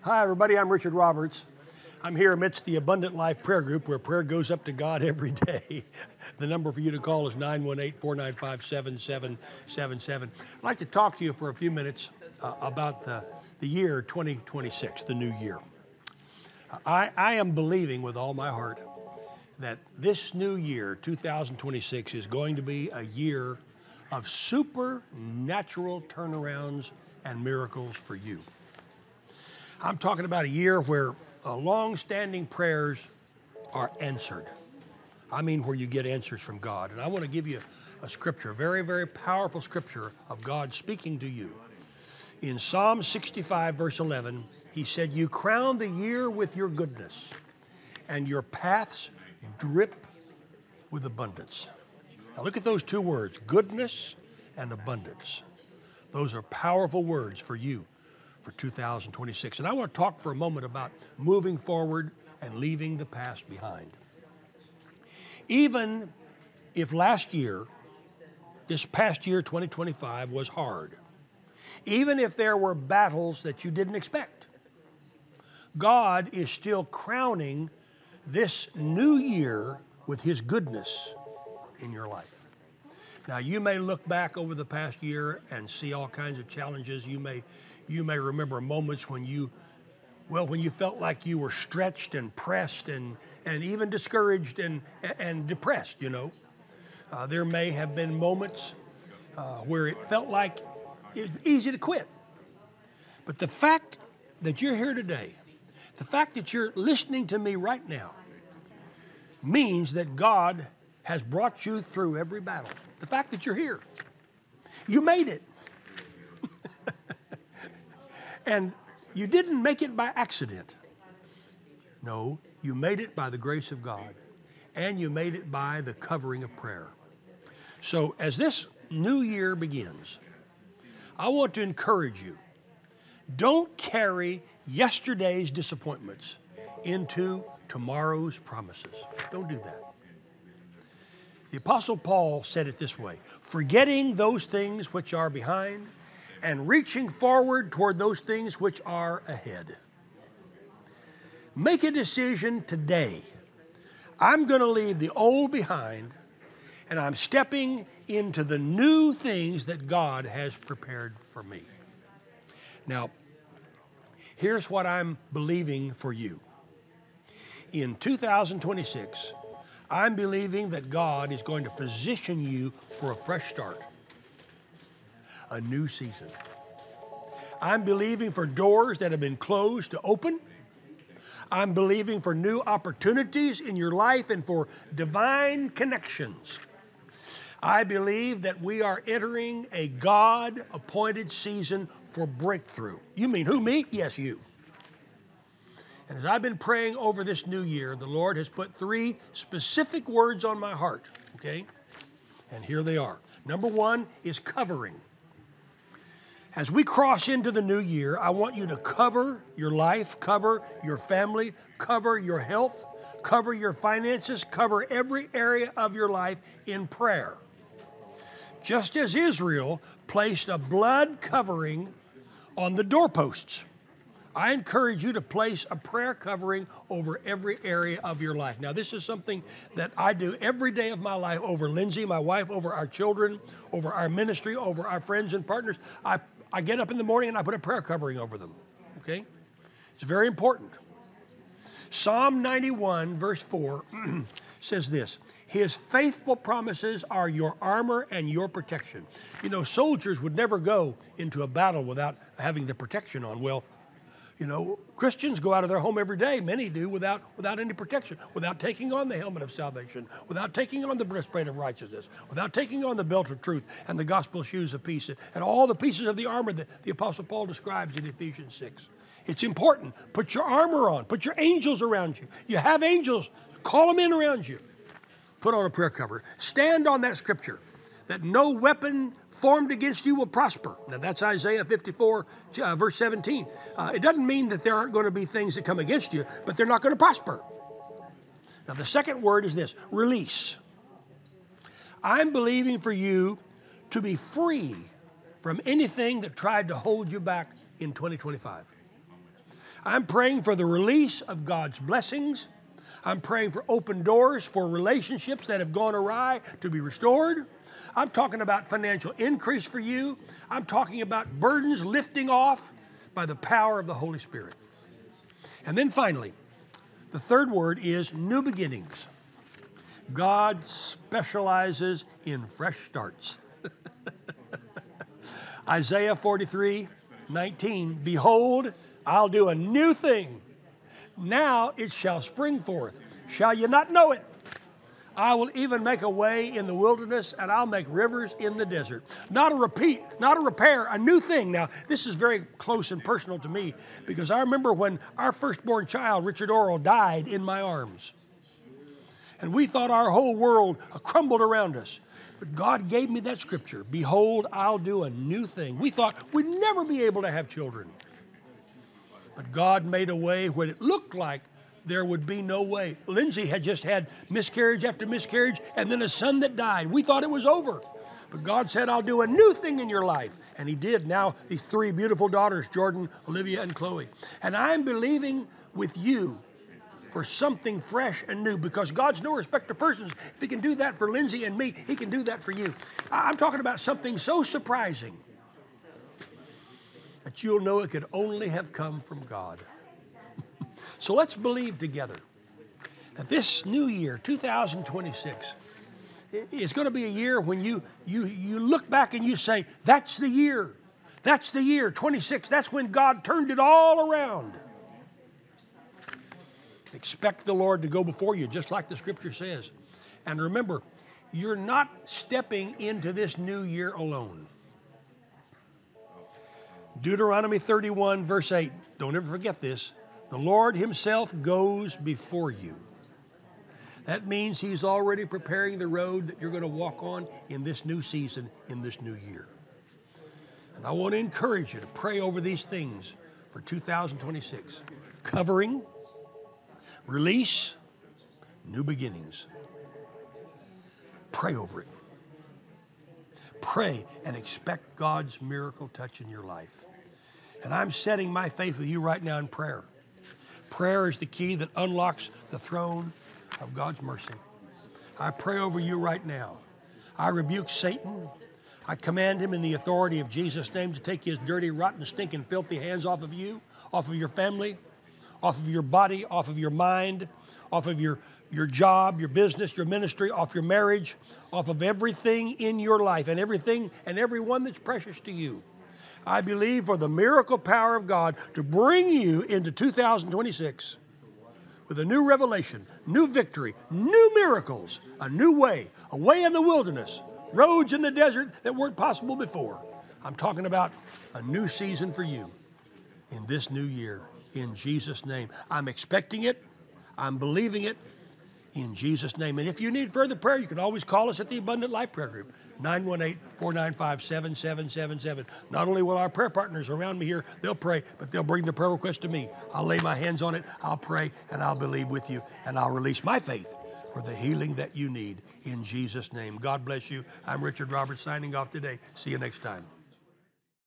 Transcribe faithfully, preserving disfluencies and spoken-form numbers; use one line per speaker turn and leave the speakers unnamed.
Hi, everybody. I'm Richard Roberts. I'm here amidst the Abundant Life Prayer Group where prayer goes up to God every day. The number for you to call is nine one eight, four nine five, seven seven seven seven. I'd like to talk to you for a few minutes uh, about the, the year twenty twenty-six, the new year. I, I am believing with all my heart that this new year, two thousand twenty-six, is going to be a year of supernatural turnarounds and miracles for you. I'm talking about a year where uh, long-standing prayers are answered. I mean where you get answers from God. And I want to give you a scripture, a very, very powerful scripture of God speaking to you. In Psalm sixty-five, verse eleven, he said, "You crown the year with your goodness, and your paths drip with abundance." Now look at those two words, goodness and abundance. Those are powerful words for you for two thousand twenty-six. And I want to talk for a moment about moving forward and leaving the past behind. Even if last year, this past year, twenty twenty-five, was hard, even if there were battles that you didn't expect, God is still crowning this new year with His goodness in your life. Now, you may look back over the past year and see all kinds of challenges. You may, you may remember moments when you, well, when you felt like you were stretched and pressed and, and even discouraged and, and depressed, you know. Uh, there may have been moments uh, where it felt like it was easy to quit. But the fact that you're here today, the fact that you're listening to me right now, means that God has brought you through every battle. The fact that you're here, you made it. And you didn't make it by accident. No, you made it by the grace of God, and you made it by the covering of prayer. So as this new year begins, I want to encourage you, don't carry yesterday's disappointments into tomorrow's promises. Don't do that. The Apostle Paul said it this way, forgetting those things which are behind and reaching forward toward those things which are ahead. Make a decision today. I'm going to leave the old behind, and I'm stepping into the new things that God has prepared for me. Now, here's what I'm believing for you. In two thousand twenty-six, I'm believing that God is going to position you for a fresh start, a new season. I'm believing for doors that have been closed to open. I'm believing for new opportunities in your life and for divine connections. I believe that we are entering a God-appointed season for breakthrough. You mean who, me? Yes, you. And as I've been praying over this new year, the Lord has put three specific words on my heart, okay? And here they are. Number one is covering. As we cross into the new year, I want you to cover your life, cover your family, cover your health, cover your finances, cover every area of your life in prayer. Just as Israel placed a blood covering on the doorposts, I encourage you to place a prayer covering over every area of your life. Now, this is something that I do every day of my life over Lindsay, my wife, over our children, over our ministry, over our friends and partners. I, I get up in the morning and I put a prayer covering over them, okay? It's very important. Psalm ninety-one, verse four, says this, His faithful promises are your armor and your protection. You know, soldiers would never go into a battle without having the protection on. Well, you know, Christians go out of their home every day, many do, without, without any protection, without taking on the helmet of salvation, without taking on the breastplate of righteousness, without taking on the belt of truth and the gospel shoes of peace, and all the pieces of the armor that the Apostle Paul describes in Ephesians six. It's important. Put your armor on. Put your angels around you. You have angels. Call them in around you. Put on a prayer cover. Stand on that scripture, that no weapon formed against you will prosper. Now that's Isaiah fifty-four, uh, verse seventeen. Uh, it doesn't mean that there aren't going to be things that come against you, but they're not going to prosper. Now the second word is this, release. I'm believing for you to be free from anything that tried to hold you back in twenty twenty-five. I'm praying for the release of God's blessings. I'm praying for open doors for relationships that have gone awry to be restored. I'm talking about financial increase for you. I'm talking about burdens lifting off by the power of the Holy Spirit. And then finally, the third word is new beginnings. God specializes in fresh starts. Isaiah forty-three nineteen, behold, I'll do a new thing. Now it shall spring forth. Shall you not know it? I will even make a way in the wilderness, and I'll make rivers in the desert. Not a repeat, not a repair, a new thing. Now, this is very close and personal to me, because I remember when our firstborn child, Richard Orrell, died in my arms. And we thought our whole world crumbled around us. But God gave me that scripture, behold, I'll do a new thing. We thought we'd never be able to have children. But God made a way when it looked like there would be no way. Lindsay had just had miscarriage after miscarriage and then a son that died. We thought it was over. But God said, I'll do a new thing in your life. And he did. Now, these three beautiful daughters, Jordan, Olivia, and Chloe. And I'm believing with you for something fresh and new, because God's no respecter of persons. If he can do that for Lindsay and me, he can do that for you. I'm talking about something so surprising that you'll know it could only have come from God. So let's believe together that this new year, two thousand twenty-six, is going to be a year when you, you, you look back and you say, that's the year. That's the year, twenty-six. That's when God turned it all around. Expect the Lord to go before you, just like the scripture says. And remember, you're not stepping into this new year alone. Deuteronomy thirty-one, verse eight. Don't ever forget this. The Lord himself goes before you. That means he's already preparing the road that you're going to walk on in this new season, in this new year. And I want to encourage you to pray over these things for two thousand twenty-six. Covering, release, new beginnings. Pray over it. Pray and expect God's miracle touch in your life. And I'm setting my faith with you right now in prayer. Prayer is the key that unlocks the throne of God's mercy. I pray over you right now. I rebuke Satan. I command him in the authority of Jesus' name to take his dirty, rotten, stinking, filthy hands off of you, off of your family, off of your body, off of your mind, off of your, your job, your business, your ministry, off your marriage, off of everything in your life and everything and everyone that's precious to you. I believe for the miracle power of God to bring you into two thousand twenty-six with a new revelation, new victory, new miracles, a new way, a way in the wilderness, roads in the desert that weren't possible before. I'm talking about a new season for you in this new year. In Jesus' name. I'm expecting it. I'm believing it. In Jesus' name. And if you need further prayer, you can always call us at the Abundant Life Prayer Group, nine one eight, four nine five, seven seven seven seven. Not only will our prayer partners around me here, they'll pray, but they'll bring the prayer request to me. I'll lay my hands on it, I'll pray, and I'll believe with you, and I'll release my faith for the healing that you need in Jesus' name. God bless you. I'm Richard Roberts signing off today. See you next time.